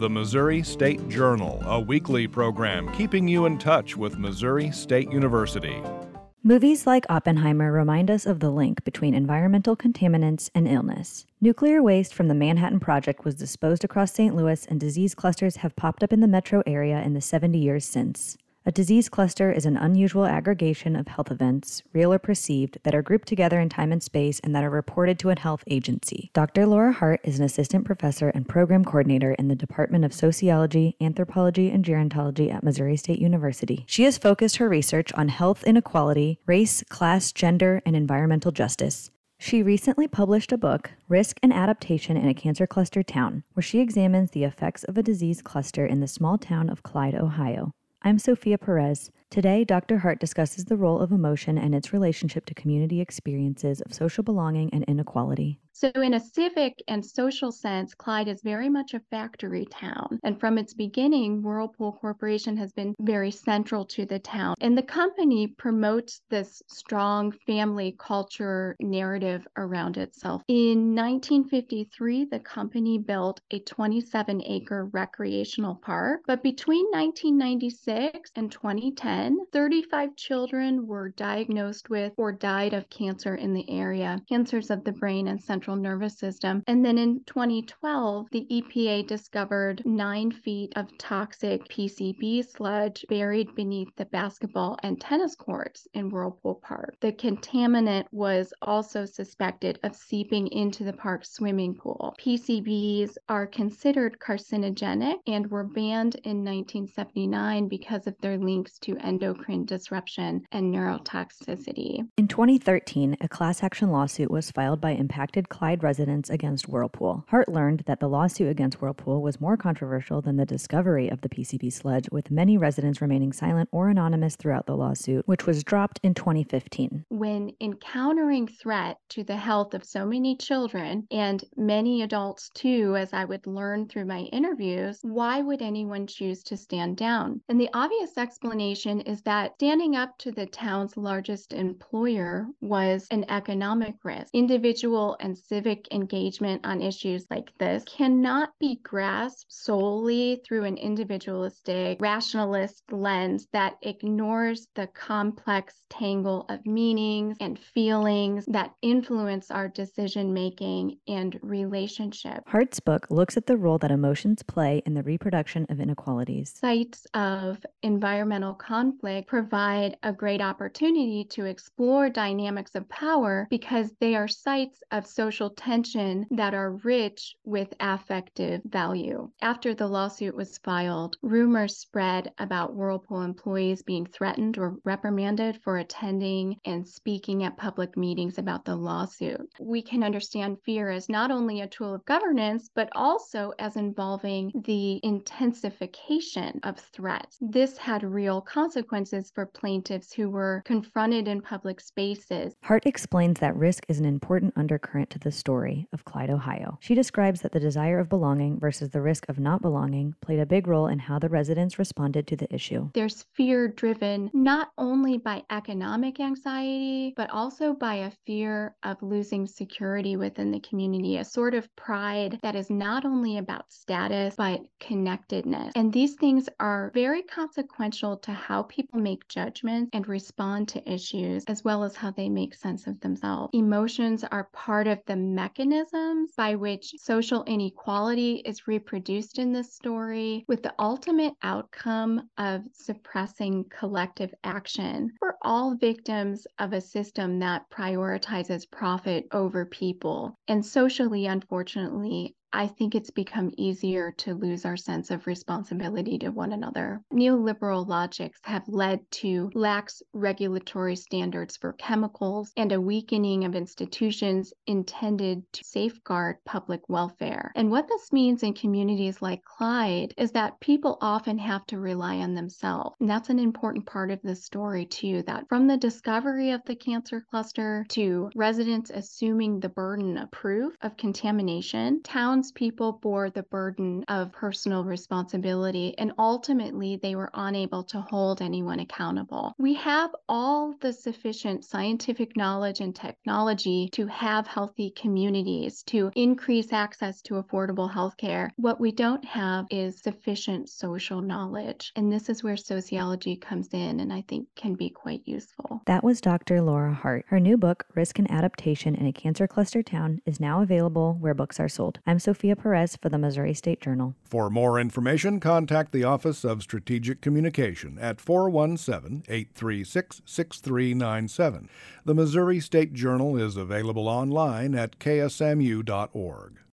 the Missouri State Journal, a weekly program keeping you in touch with Missouri State University. Movies like Oppenheimer remind us of the link between environmental contaminants and illness. Nuclear waste from the Manhattan Project was disposed across St. Louis, and disease clusters have popped up in the metro area in the 70 years since. A disease cluster is an unusual aggregation of health events, real or perceived, that are grouped together in time and space and that are reported to a health agency. Dr. Laura Hart is an assistant professor and program coordinator in the Department of Sociology, Anthropology, and Gerontology at Missouri State University. She has focused her research on health inequality, race, class, gender, and environmental justice. She recently published a book, Risk and Adaptation in a Cancer Cluster Town, where she examines the effects of a disease cluster in the small town of Clyde, Ohio. I'm Sophia Perez. Today, Dr. Hart discusses the role of emotion and its relationship to community experiences of social belonging and inequality. So in a civic and social sense, Clyde is very much a factory town. And from its beginning, Whirlpool Corporation has been very central to the town. And the company promotes this strong family culture narrative around itself. In 1953, the company built a 27-acre recreational park. But between 1996 and 2010, 35 children were diagnosed with or died of cancer in the area, cancers of the brain and central nervous system. And then in 2012, the EPA discovered 9 feet of toxic PCB sludge buried beneath the basketball and tennis courts in Whirlpool Park. The contaminant was also suspected of seeping into the park's swimming pool. PCBs are considered carcinogenic and were banned in 1979 because of their links to endocrine disruption and neurotoxicity. In 2013, a class action lawsuit was filed by impacted Clyde residents against Whirlpool. Hart learned that the lawsuit against Whirlpool was more controversial than the discovery of the PCB sludge, with many residents remaining silent or anonymous throughout the lawsuit, which was dropped in 2015. When encountering threat to the health of so many children, and many adults too, as I would learn through my interviews, why would anyone choose to stand down? And the obvious explanation is that standing up to the town's largest employer was an economic risk. Individual and civic engagement on issues like this cannot be grasped solely through an individualistic, rationalist lens that ignores the complex tangle of meanings and feelings that influence our decision-making and relationship. Hart's book looks at the role that emotions play in the reproduction of inequalities. Sites of environmental conflict provide a great opportunity to explore dynamics of power because they are sites of social tension that are rich with affective value. After the lawsuit was filed, rumors spread about Whirlpool employees being threatened or reprimanded for attending and speaking at public meetings about the lawsuit. We can understand fear as not only a tool of governance, but also as involving the intensification of threats. This had real consequences for plaintiffs who were confronted in public spaces. Hart explains that risk is an important undercurrent to the story of Clyde, Ohio. She describes that the desire of belonging versus the risk of not belonging played a big role in how the residents responded to the issue. There's fear driven not only by economic anxiety, but also by a fear of losing security within the community, a sort of pride that is not only about status, but connectedness. And these things are very consequential to how people make judgments and respond to issues, as well as how they make sense of themselves. Emotions are part of the mechanisms by which social inequality is reproduced in this story, with the ultimate outcome of suppressing collective action. We're all victims of a system that prioritizes profit over people. And socially, unfortunately, I think it's become easier to lose our sense of responsibility to one another. Neoliberal logics have led to lax regulatory standards for chemicals and a weakening of institutions intended to safeguard public welfare. And what this means in communities like Clyde is that people often have to rely on themselves. And that's an important part of the story too, that from the discovery of the cancer cluster to residents assuming the burden of proof of contamination, towns townspeople bore the burden of personal responsibility, and ultimately they were unable to hold anyone accountable. We have all the sufficient scientific knowledge and technology to have healthy communities, to increase access to affordable health care. What we don't have is sufficient social knowledge, and this is where sociology comes in and I think can be quite useful. That was Dr. Laura Hart. Her new book, Risk and Adaptation in a Cancer Cluster Town, is now available where books are sold. I'm Sophia Perez for the Missouri State Journal. For more information, contact the Office of Strategic Communication at 417-836-6397. The Missouri State Journal is available online at ksmu.org.